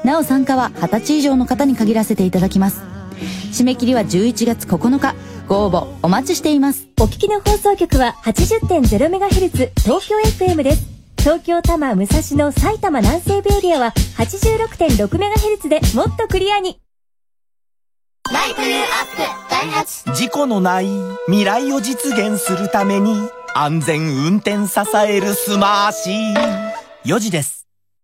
なお参加は20歳以上の方に限らせていただきます。締め切りは11月9日。ご応募お待ちしています。 お聞きの放送局は 80.0MHz 東京 FM です。東京多摩武蔵野埼玉南西部エリアは 86.6MHz でもっとクリアに。 ライフユーアップダイハツ。 事故のない未来を実現するために安全運転支えるスマーシー4時です。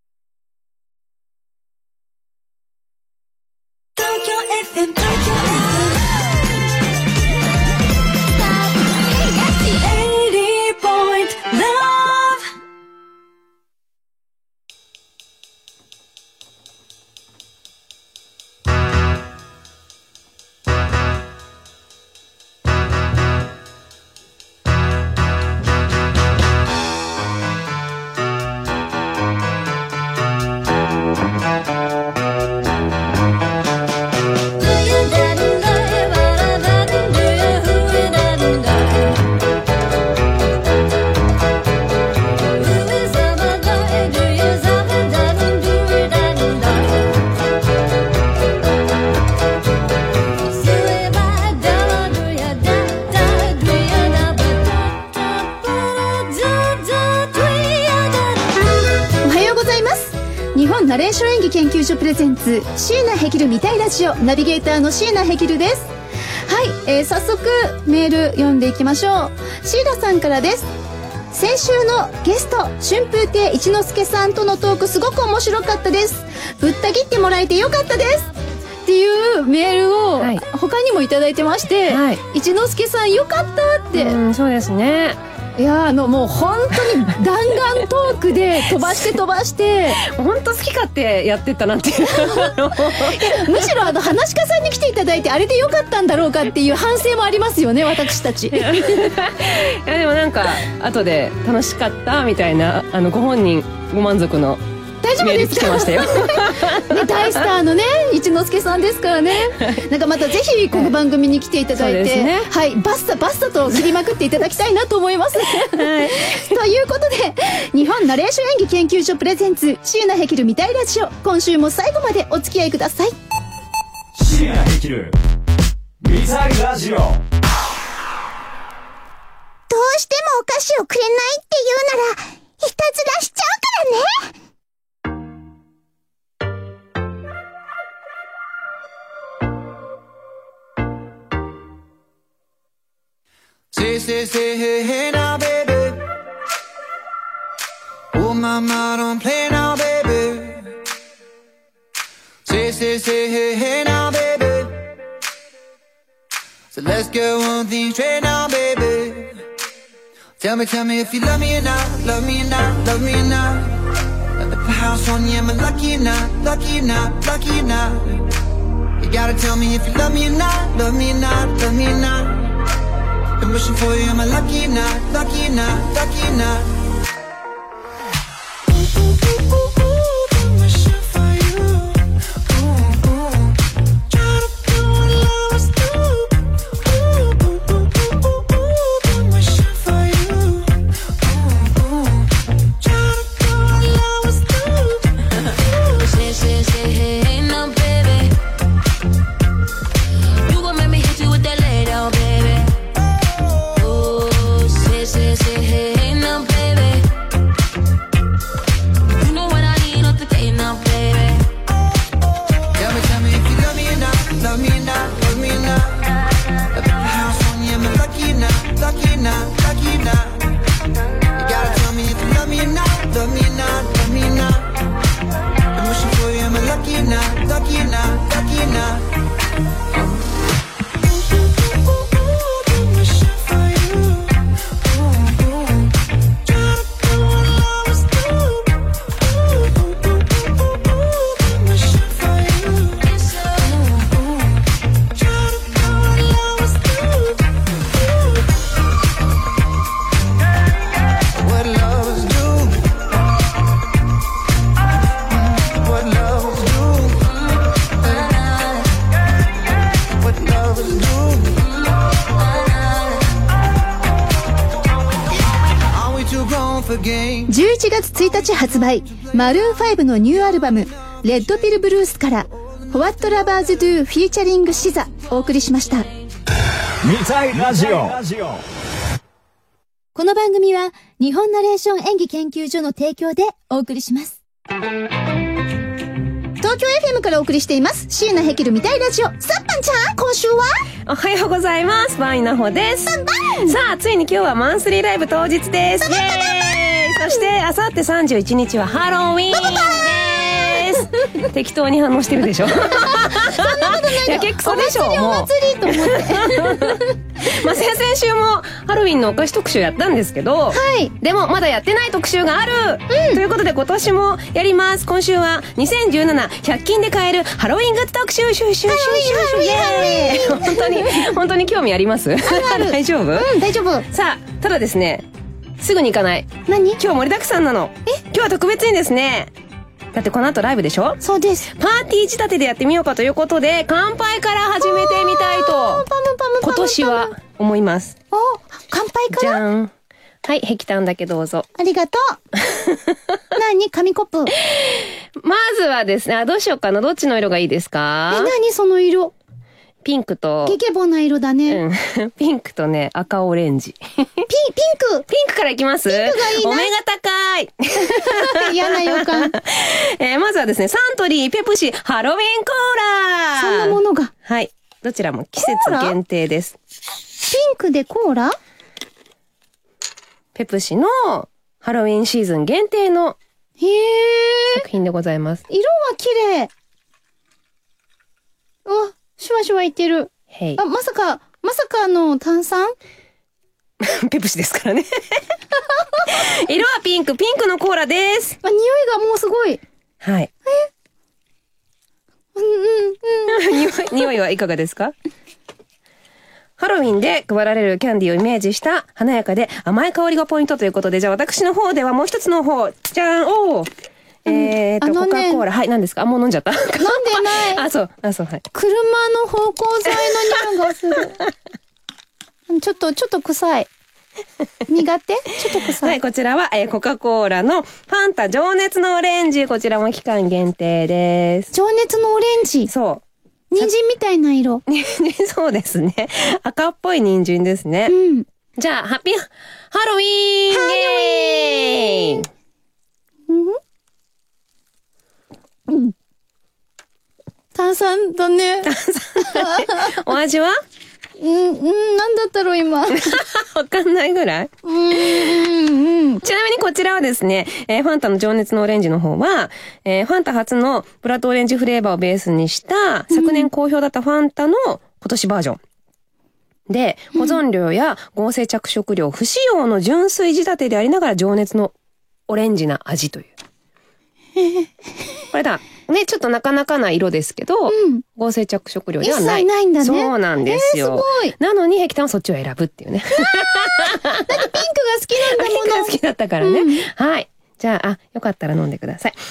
ナレーション演技研究所プレゼンツ椎名ヘキル見たいラジオ、ナビゲーターの椎名ヘキルです。はい、早速メール読んでいきましょう。シーラさんからです。先週のゲスト春風亭一之輔さんとのトークすごく面白かったです。ぶった切ってもらえてよかったですっていうメールを他にもいただいてまして、はい、一之輔さんよかったって。 そうですね。 いやもう本当に弾丸トークで飛ばして本当好き勝手やってたなっていうむしろ話し家さんに来ていただいてあれでよかったんだろうかっていう反省もありますよね、私たち。いやでもなんか後で楽しかったみたいなご本人ご満足の大丈夫ですか？ 来てましたよね、大スターのね一之輔さんですからね。なんかまたぜひこの番組に来ていただいて、ね、はい、バッサと切りまくっていただきたいなと思います、はい、ということで日本ナレーション演技研究所プレゼンツ椎名ヘキル見たいラジオ、今週も最後までお付き合いください。 椎名ヘキル見たいラジオ。どうしてもお菓子をくれないって言うならいたずらしちゃうからね。 Say, hey now, baby. Oh, mama, don't play now, baby. Say, hey now, baby. So let's go on things straight now, baby. Tell me if you love me or not, love me or not, love me or not. At the house on you, am I lucky or not, lucky or not, lucky or not? You gotta tell me if you love me or not, love me or not, love me or not. I'm wishing for you, am I lucky or not, lucky or not, lucky or not? I'm wishing for you. Try to do what love is do. I'm wishing for you. Try to do what love is do. Say, hey now, baby. You gon' make me hit you with that lay down, baby. Say, hey now, baby. You know what I need off the gate now, baby. Tell me if you love me or not, love me or not, love me or not. At the house on you, am I lucky or not, lucky or not, lucky or not? You gotta tell me if you love me or not, love me or not, love me or not. I'm wishing for you, am I lucky or not, lucky or not, lucky or not? 11月1日発売、マルーン5のニューアルバムレッドピルブルースから What Lovers Do フィーチャリングシザお送りしました。 見たいラジオ。 この番組は日本ナレーション演技研究所の提供でお送りします。 東京 FM からお送りしています椎名ヘキル見たいラジオ。さっぱんちゃん、今週はおはようございます。バイナホです。さあ、ついに今日はマンスリーライブ当日です。イエーイ。そして、あさって31日はハロウィーンです。適当に反応してるでしょ。そんなことないよ。 やけくそでしょ。 お祭りと思って。 まあ、先々週もハロウィンのお菓子特集やったんですけど、はい、でもまだやってない特集がある、ということで今年もやります。今週は2017-100均で買えるハロウィングッズ特集。本当に興味あります？大丈夫？ 大丈夫。 さあ、ただですね、すぐに行かない。 何？ 今日盛りだくさんなの。今日は特別にですね、だってこの後ライブでしょ？ そうです。 パーティー仕立てでやってみようかということで、乾杯から始めてみたいと今年は思います。 お、乾杯から。 じゃん。はい、ヘキタンだけどうぞ。 ありがとう。何？紙コップ。 まずはですね、どうしようかな。どっちの色がいいですか？ 何その色。 ピンクと。 ゲケボな色だね。 うん。ピンクとね、赤オレンジ。 ピンクからいきます？ ピンクがいいな。 お目が高い。 嫌な予感。 まずはですね、サントリーペプシハロウィンコーラ。 そんなものが。 はい。どちらも季節限定です。 ピンクでコーラ？ ペプシのハロウィンシーズン限定の作品でございます。 色は綺麗。うわ、シュワシュワいってる。あ、まさかの炭酸？ ペプシですからね。色はピンクのコーラです。 匂いがもうすごい。 はい。匂いはいかがですか？ハロウィンで配られるキャンディーをイメージした華やかで甘い香りがポイントということで、じゃあ私の方ではもう一つの方、じゃん、コカ・コーラ。はい、何ですか？もう飲んじゃった？飲んでない。 そう、はい。 車の芳香剤の匂いがする。ちょっと臭い。苦手？ちょっと臭い。 はい、こちらは、コカ・コーラのファンタ情熱のオレンジ。こちらも期間限定です。 情熱のオレンジ。 そう。 人参みたいな色。 そうですね。赤っぽい人参ですね。 うん。 じゃあ、ハッピーハロウィーン！イエーイ！ 炭酸だね。 お味は？ なんだったろう今。 わかんないぐらい？ちなみにこちらはですね、ファンタの情熱のオレンジの方は、ファンタ初のブラッドオレンジフレーバーをベースにした、昨年好評だったファンタの今年バージョン。で、保存料や合成着色料不使用の純粋仕立てでありながら情熱のオレンジな味という。これだ。ね、ちょっとなかなかな色ですけど、合成着色料ではない。 一切ないんだね。 そうなんですよ。 すごい。 なのに、ヘキタンはそっちを選ぶっていうね。 だってピンクが好きなんだもの。 ピンクが好きだったからね。はい。じゃあ、よかったら飲んでください。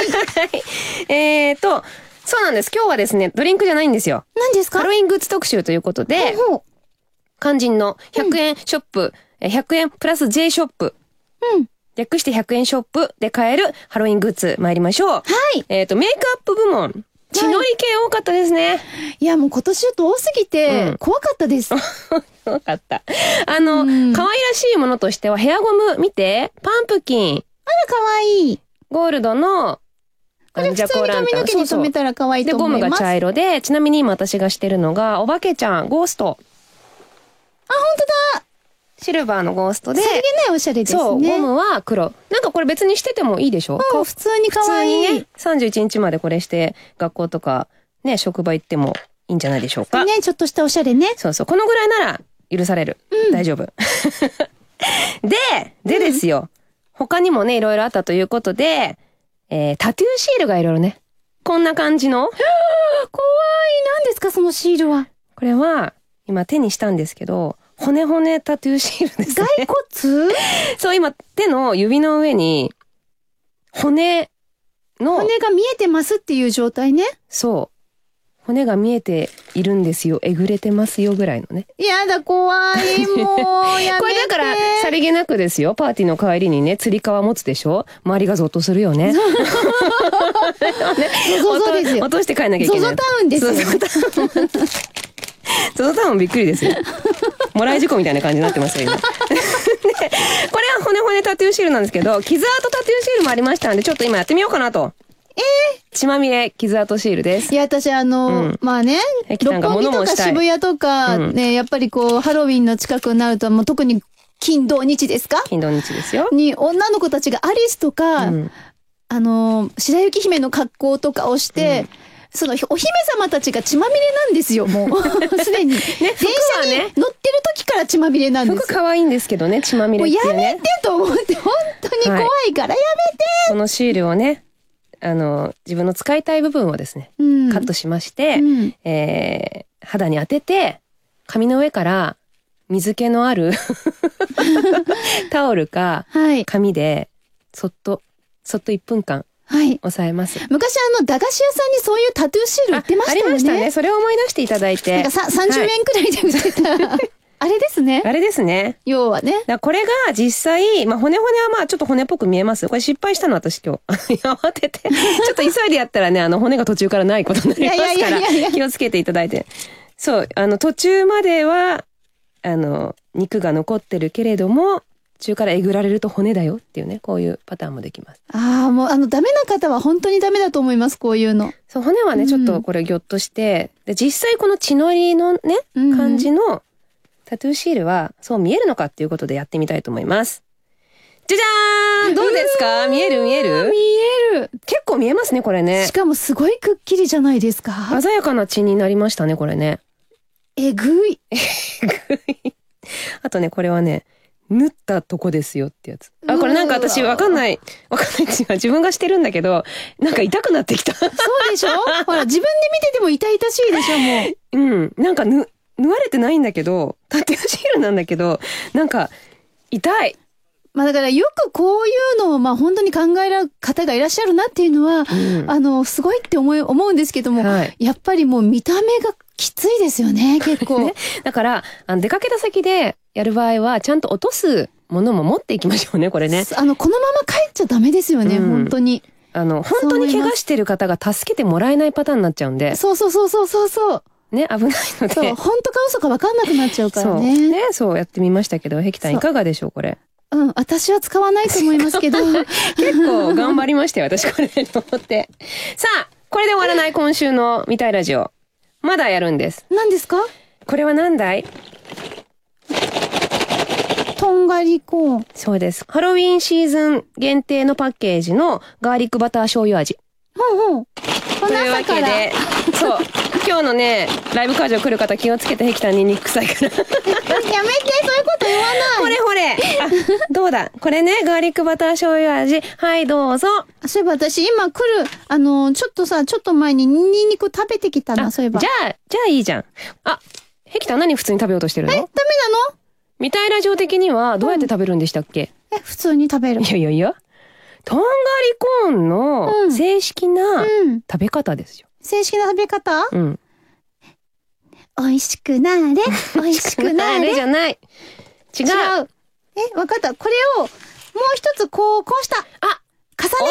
そうなんです。今日はですね、ドリンクじゃないんですよ。 何ですか？ ハロウィングッズ特集ということで、肝心の100円ショップ、100円プラス J ショップ。略して100円ショップで買えるハロウィングッズ参りましょう。 はい。 メイクアップ部門。血のり系多かったですね。 いや、もう今年ちょっと多すぎて、怖かったです。 怖かった。可愛らしいものとしてはヘアゴム見て、パンプキン。 あら、可愛い。 ゴールドの、 これ普通に髪の毛に留めたら可愛いと思います。 で、ゴムが茶色で、ちなみに今私がしてるのが、お化けちゃん、ゴースト。 あ、本当だ。 シルバーのゴーストで。 さりげないおしゃれですね。 そう、ゴムは黒。なんかこれ別にしててもいいでしょ？ 普通に可愛い。 普通にね、31日までこれして、学校とか、ね、職場行ってもいいんじゃないでしょうか。 ね、ちょっとしたおしゃれね。 そうそう、このぐらいなら許される。大丈夫。でですよ。他にもね、いろいろあったということで、タトゥーシールがいろいろね。こんな感じの。怖い。 何ですか、そのシールは。 これは、今手にしたんですけど、骨タトゥーシールですね。 骸骨？ そう、今手の指の上に、骨が見えてますっていう状態ね。 そう。 骨が見えているんですよ。えぐれてますよぐらいのね。 やだ、怖い。もう、やめて。 これだから、さりげなくですよ。パーティーの帰りにね、つり革持つでしょ。周りがゾッとするよね。 そうですよ。 落として帰んなきゃいけない。 ゾゾタウンですよ。 ゾゾタウンびっくりですよ。もらい事故みたいな感じになってますよ、今。で、これは骨骨タトゥーシールなんですけど、傷跡タトゥーシールもありましたんで、ちょっと今やってみようかなと。血まみれ傷跡シールです。 いや、私まあね、六本木とか渋谷とか、ね、やっぱりこう、ハロウィンの近くになると、もう特に金土日ですか？ 金土日ですよ。 に、女の子たちがアリスとか、白雪姫の格好とかをして、そのお姫様たちが血まみれなんですよ、もう。すでに。ね、電車に乗ってる時から血まみれなんですよ。 服可愛いんですけどね、血まみれっていうね。 もうやめてと思って、本当に怖いからやめて、 このシールをね、自分の使いたい部分をですね、カットしまして、肌に当てて、髪の上から水気のあるタオルか、紙で、そっと1分間、押さえます。 昔駄菓子屋さんにそういうタトゥーシール売ってましたよね。 ありましたね。それを思い出していただいて。 なんか30円くらいで売ってた。あれですね。 あれですね。 要はね。 これが実際、骨骨はちょっと骨っぽく見えます。これ失敗したの私今日。慌てて。ちょっと急いでやったらね、骨が途中からないことになりますから、気をつけていただいて。そう、途中までは、肉が残ってるけれども、途中からえぐられると骨だよっていうね、こういうパターンもできます。 もうダメな方は本当にダメだと思います、こういうの。 そう、骨はね、ちょっとこれギョッとして、で、実際この血のりのね、感じの、タトゥーシールはそう見えるのかっていうことでやってみたいと思います。じゃじゃーん、どうですか？見える？ 見える。 結構見えますね、これね。 しかもすごいくっきりじゃないですか。 鮮やかな血になりましたね、これね。 えぐい。 あとね、これはね、縫ったとこですよってやつ。これなんか私わかんないっていうか自分がしてるんだけど、なんか痛くなってきた。 そうでしょ？ほら、自分で見てても痛々しいでしょ、もう。なんか縫われてないんだけど、タトゥーシールなんだけど、なんか、痛い。 だからよくこういうのを本当に考える方がいらっしゃるなっていうのは、すごいって思うんですけども、やっぱりもう見た目がきついですよね、結構。 ね、だから、出かけた先でやる場合は、ちゃんと落とすものも持っていきましょうね、これね。 このまま帰っちゃダメですよね、本当に。 本当に怪我してる方が助けてもらえないパターンになっちゃうんで。 そう。 ね、危ないので。 そう、本当か嘘か分かんなくなっちゃうからね。 そうやってみましたけど、ヘキタンいかがでしょう、これ。 私は使わないと思いますけど。 結構頑張りましたよ、私これと思って。さあ、これで終わらない今週の見たいラジオ。まだやるんです。 何ですか？ これは何だい？ とんがりコーン。 そうです。ハロウィンシーズン限定のパッケージのガーリックバター醤油味。 というわけで、 そう。今日のね、ライブ会場来る方気をつけて、ヘキタンに肉臭いから。 やめて、そういうこと言わない。 ほれ。どうだ。これね、ガーリックバター醤油味。はい、どうぞ。 そういえば私今来る、ちょっと前にニンニク食べてきたな、そういえば。 じゃあいいじゃん。ヘキタン何普通に食べようとしてるの？ ダメなの？ 見たいラジオ的にはどうやって食べるんでしたっけ？ 普通に食べる。 いや。とんがりコーンの正式な食べ方ですよ。 正式な食べ方？美味しくなれ、美味しくなれ。 じゃない。違う。 わかった。これを、もう一つこうした。重ね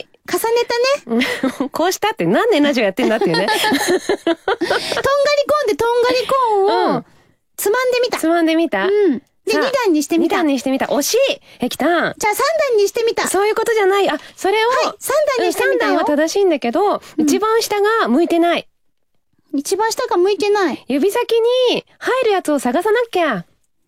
たね。 こうしたって何年ラジオやってんだっていうね。 とんがりコーンでとんがりコーンをつまんでみた。 つまんでみた？ で、2段にしてみた。 2段にしてみた。惜しい！ヘキタン。 じゃあ3段にしてみた。 そういうことじゃない。それを、 3段にしてみたよ。 3段は正しいんだけど、一番下が向いてない。 一番下が向いてない。 指先に入るやつを探さなきゃ。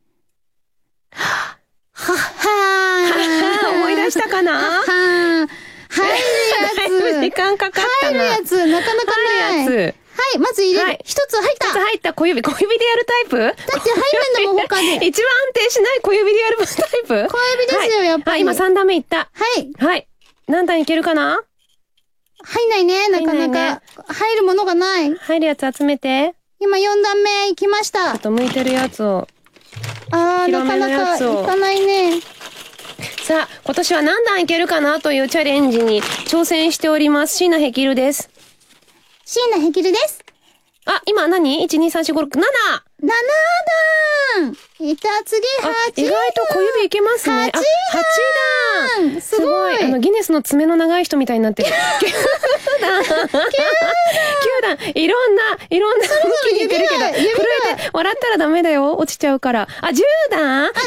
思い出したかな？ 入るやつ。 時間かかったな。 入るやつ、なかなかない。 入るやつ。 はい、まず入れる。一つ入った。 一つ入った小指でやるタイプ？ だって入るんだもん、他で。 一番安定しない小指でやるタイプ？ 小指ですよ、やっぱり。 今3段目いった。 はい。 何段いけるかな？ 入んないね、なかなか。入るものがない。 入るやつ集めて。 今4段目行きました。 あと向いてるやつを。 なかなかいかないね。 さあ、今年は何段いけるかなというチャレンジに挑戦しております。椎名ヘキルです。 椎名ヘキルです。 あ、今何 ?1、2、3、4、5、6、7! 7段次8 意外と小指いけますね。 8段すごい。 ギネスの爪の長い人みたいになってる。9段。9段。いろんな向きにいけるけど、震えて、笑ったらダメだよ。落ちちゃうから。あ、10段 ?10 段やった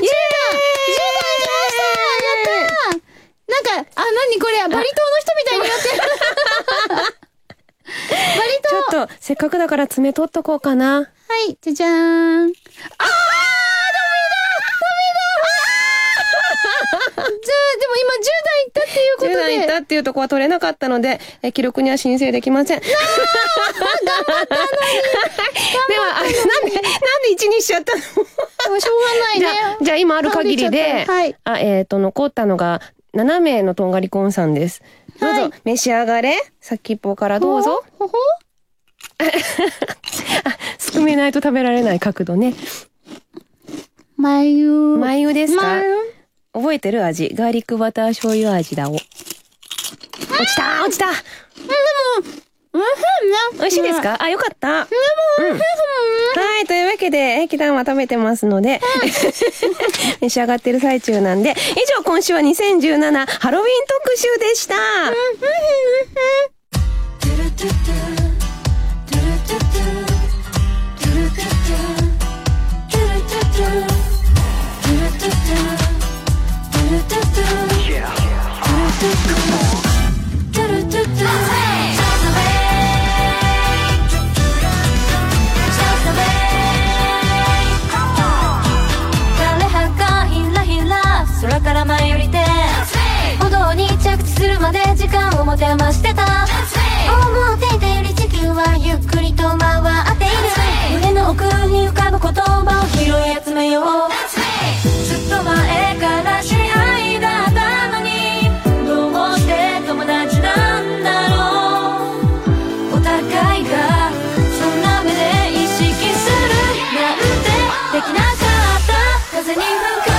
ー。なんか、何これ、バリ島の人みたいになってる。バリ島。 ちょっと、せっかくだから爪取っとこうかな。 はい、じゃじゃーん。じゃあ、でも今10段いったっていうことで。 10段いったっていうとこは取れなかったので、記録には申請できません。頑張ったのに。では、なんで1にしちゃったの？ しょうがないね。 じゃあ今ある限りで、 はい、 残ったのが7名のとんがりコーンさんです。どうぞ、召し上がれ。先っぽからどうぞ。 ほほすくめないと食べられない角度ね。眉ですか？覚えてる味。ガーリックバター醤油味だお。落ちた。でも、美味しいですか？あ、よかった。はい、というわけで、キタンは食べてますので、召し上がってる最中なんで、以上今週は2017ハロウィン特集でした。 空から舞い降りて歩道に着地するまで時間を持て余してた。思っていたより地球はゆっくりと回っている。胸の奥に浮かぶ言葉を拾い集めよう。ずっと前から知り合いだったのにどうして友達なんだろう。お互いがそんな目で意識するなんてできなかった。風に吹か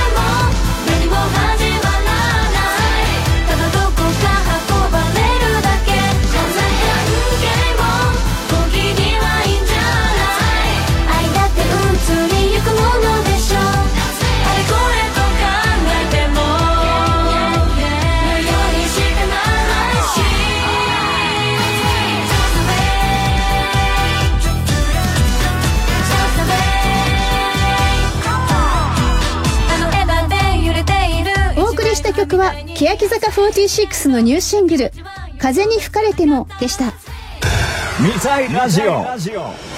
曲は欅坂46のニューシングル風に吹かれてもでした。 未来ラジオ東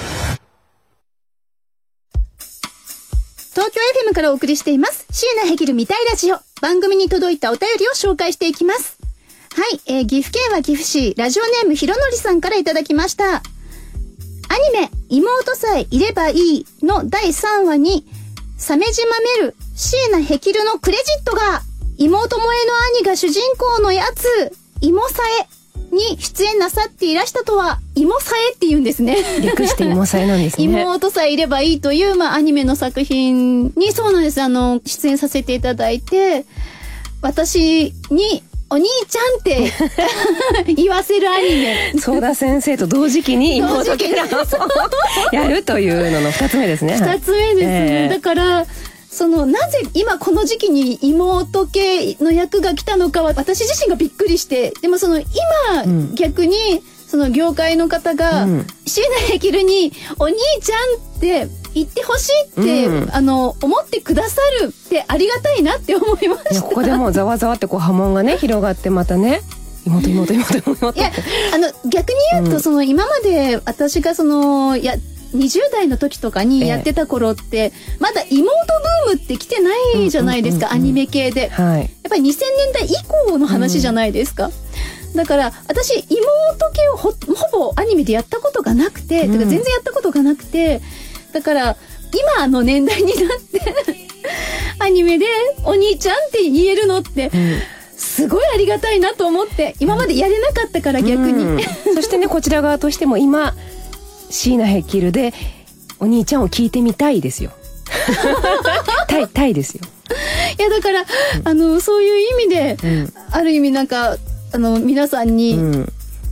京 FM からお送りしています椎名ヘキル未来ラジオ。番組に届いたお便りを紹介していきます。はい、岐阜県は岐阜市ラジオネームひろのりさんからいただきました。アニメ妹さえいればいいの第3話に鮫島メル椎名ヘキルのクレジットが妹萌えの兄が主人公のやつ妹さえに出演なさっていらしたとは妹さえって言うんですね。 略して妹さえなんですね。 妹さえいればいいという、アニメの作品にそうなんです。出演させていただいて、私にお兄ちゃんって言わせるアニメ。 ソーダ先生と同時期に妹キャラをやるというのの2つ目ですね。 2つ目ですね。だから、なぜ今この時期に妹系の役が来たのかは私自身がびっくりして、でも今、逆に業界の方が椎名ヘキルにお兄ちゃんって言ってほしいって、思ってくださるってありがたいなって思いました。 ここでもうざわざわって波紋がね広がってまたね妹って。いや逆に言うと、今まで私が20代の時とかにやってた頃って、まだ妹ブームって来てないじゃないですか、アニメ系で、 はい、 やっぱり2000年代以降の話じゃないですか、だから私妹系をほぼアニメでやったことがなくて、全然やったことがなくて、だから今の年代になってアニメでお兄ちゃんって言えるのって、すごいありがたいなと思って、今までやれなかったから逆に、 そしてねこちら側としても今椎名ヘキルでお兄ちゃんを聞いてみたいですよ。たいですよ。 いやだから、そういう意味で、ある意味皆さんに、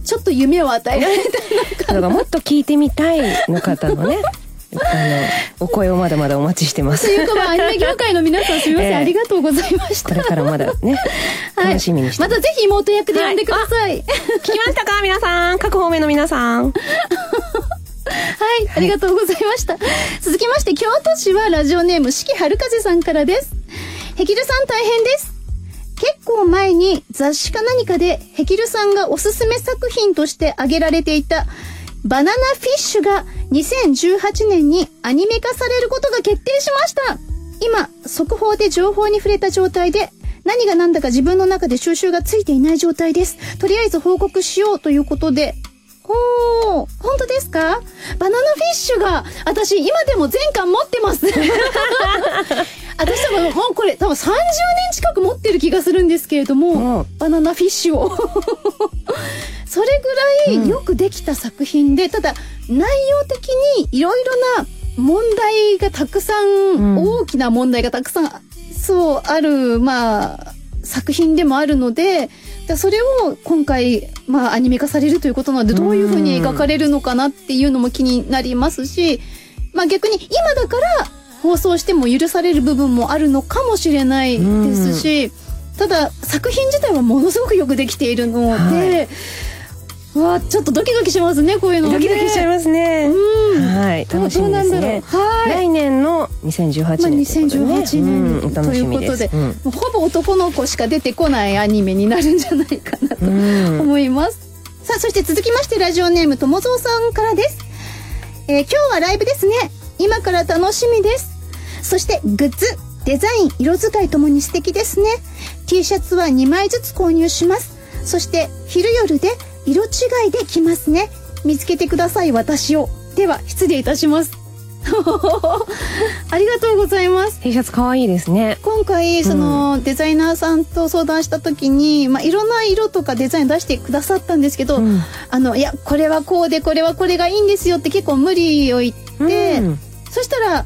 ちょっと夢を与えられたのかな。 もっと聞いてみたいの方のねお声をまだまだお待ちしてます。 というか、アニメ業界の皆さんすみません、ありがとうございました。 これからまだね、楽しみにして、 またぜひ妹役で呼んでください。 聞きましたか皆さん、各方面の皆さん。 はい、ありがとうございました。続きまして、京都市はラジオネーム四季春風さんからです。ヘキルさん大変です。結構前に雑誌か何かでヘキルさんがおすすめ作品として挙げられていたバナナフィッシュが2018年にアニメ化されることが決定しました。今、速報で情報に触れた状態で、何が何だか自分の中で収集がついていない状態です。とりあえず報告しようということで。本当ですか？バナナフィッシュが、私今でも全巻持ってます。私多分もうこれ多分30年近く持ってる気がするんですけれども、バナナフィッシュを。それぐらいよくできた作品で、ただ内容的にいろいろな問題がたくさん、大きな問題がたくさんそうある作品でもあるので、それを今回アニメ化されるということなので、どういう風に描かれるのかなっていうのも気になりますし、逆に今だから放送しても許される部分もあるのかもしれないですし、ただ作品自体はものすごくよくできているので、わあ、ちょっとドキドキしますね、こういうのね。 ドキドキしちゃいますね。はい、楽しみですね。来年の2018年 2018年にということで、ほぼ男の子しか出てこないアニメになるんじゃないかなと思います。さあ、そして続きましてラジオネームともぞうさんからです。今日はライブですね。今から楽しみです。そしてグッズ、デザイン、色使いともに素敵ですね。T シャツは2枚ずつ購入します。そして昼夜で色違いで着ますね。見つけてください、私を。では失礼いたします。ありがとうございます。 T シャツ可愛いですね。 今回その、デザイナーさんと相談した時に、いろんな色とかデザイン出してくださったんですけど、いや、これはこうで、これはこれがいいんですよって結構無理を言って、そしたら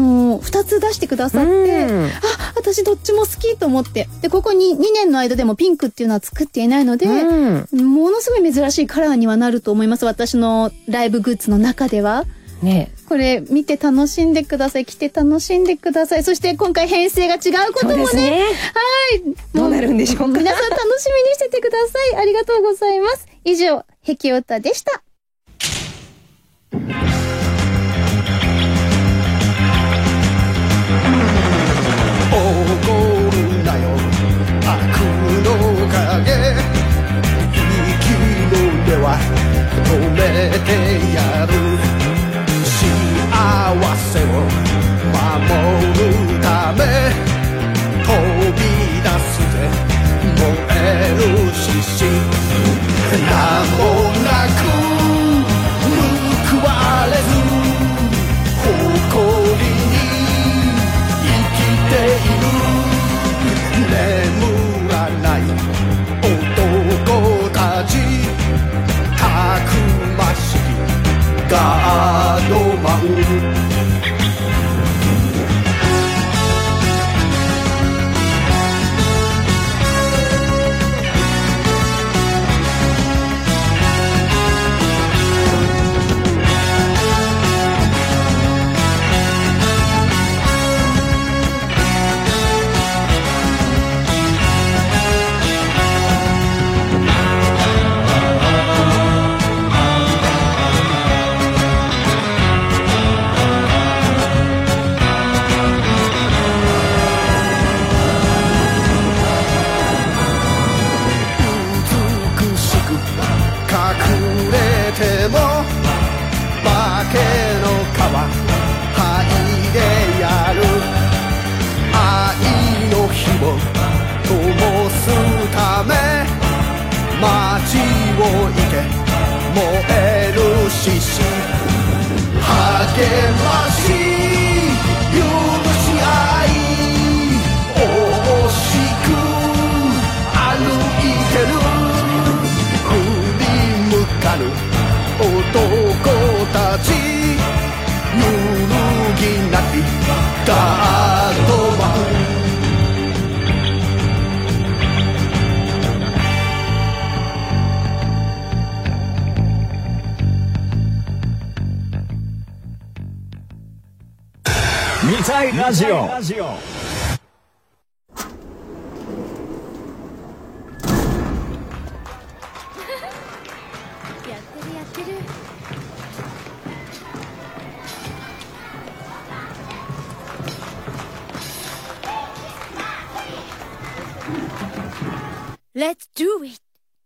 2つ出してくださって、私どっちも好きと思って、でここに2年の間でもピンクっていうのは作っていないので、ものすごい珍しいカラーにはなると思います。私のライブグッズの中ではね。これ見て楽しんでください。着て楽しんでください。そして今回編成が違うこともね、はい、 どうなるんでしょうか。 皆さん楽しみにしててください。ありがとうございます。以上、ヘキオタでした。 怒るなよ悪の影、生きるでは止めてやる、幸せを守るため飛び出すぜ燃える獅子、名もなく報われず誇りに生きている、眠らない男たち、たくましきガードマン、 見たいラジオ。 Let's do it!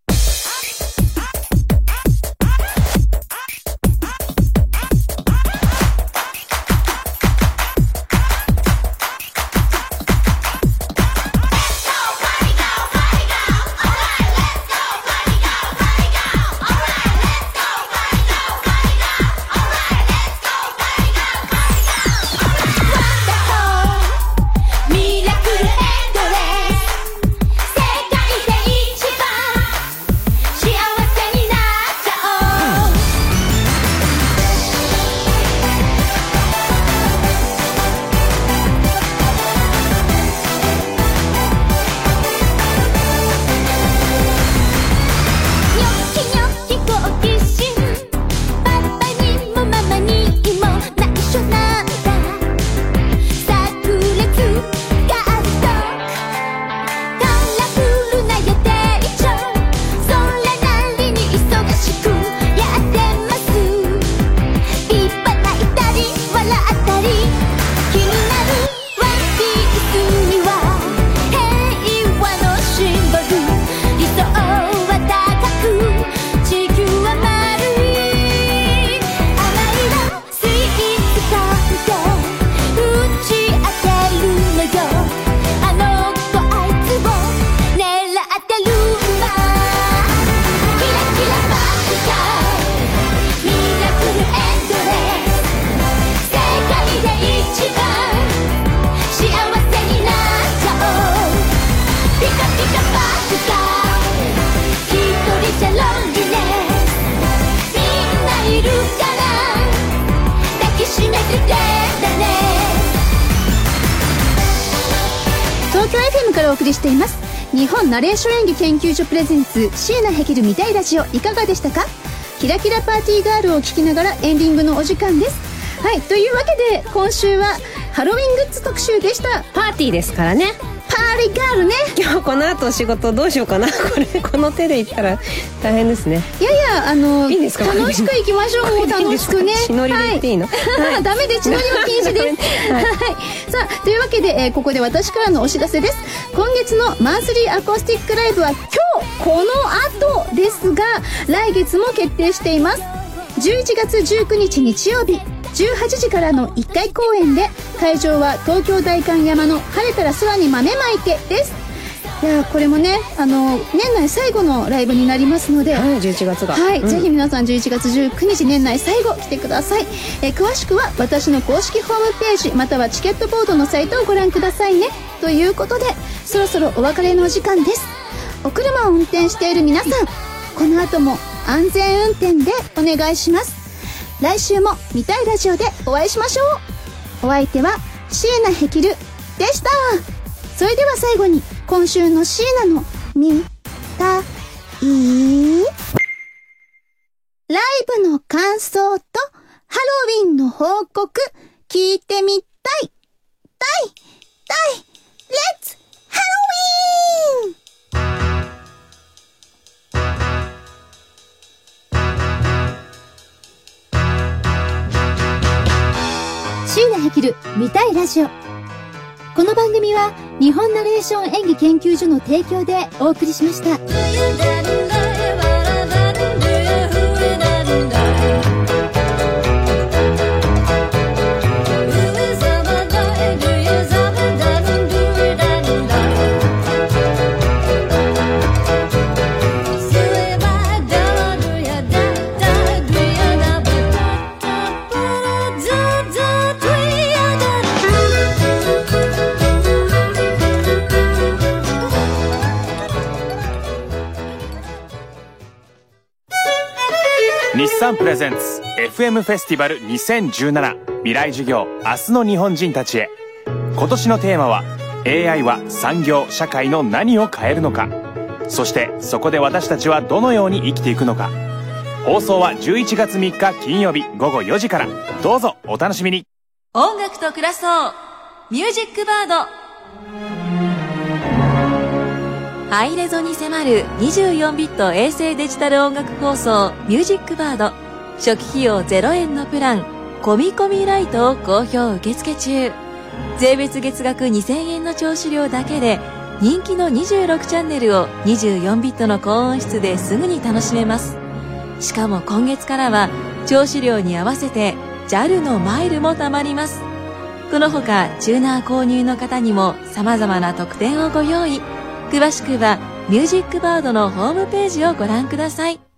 お送りしています日本ナレーション演技研究所プレゼンツ椎名ヘキル見たいラジオいかがでしたか。キラキラパーティーガールを聞きながらエンディングのお時間です。はい、というわけで今週はハロウィングッズ特集でした。 パーティーですからね。 パーリーガールね。 今日この後仕事どうしようかな。この手で行ったら大変ですね。 いやいやいいんですか。 楽しく行きましょう。楽しくね。 血のりで言っていいの？ はい、ダメで血のりは禁止です。はい。さあというわけで、ここで私からのお知らせです。今月のマンスリーアコースティックライブは今日この後ですが来月も決定しています。11月19日日曜日18時からの1回公演で会場は東京代官山の晴れたら空に豆まいてです。いやこれもね年内最後のライブになりますので、 はい、11月がはい、ぜひ皆さん11月19日年内最後来てください。詳しくは私の公式ホームページまたはチケットボードのサイトをご覧くださいね。ということでそろそろお別れのお時間です。お車を運転している皆さんこの後も安全運転でお願いします。来週も見たいラジオでお会いしましょう。お相手は椎名ヘキルでした。それでは最後に今週の椎名の見たいライブの感想とハロウィンの報告聞いてみたいレッツハロウィン。椎名ヘキル見たいラジオ。この番組は日本ナレーション演技研究所の提供でお送りしました。 日産プレゼンツ FM フェスティバル2017未来授業明日の日本人たちへ。今年のテーマは AI は産業社会の何を変えるのか、そしてそこで私たちはどのように生きていくのか。放送は11月3日金曜日午後4時から。どうぞお楽しみに。 音楽と暮らそうミュージックバード。ハイレゾに迫る24ビット衛星デジタル音楽放送ミュージックバード。初期費用0円のプラン込み込みライトを好評受付中。税別月額2000円の聴取料だけで人気の26チャンネルを24ビットの高音質ですぐに楽しめます。しかも今月からは聴取料に合わせて JAL のマイルも貯まります。このほかチューナー購入の方にも様々な特典をご用意。詳しくはミュージックバードのホームページをご覧ください。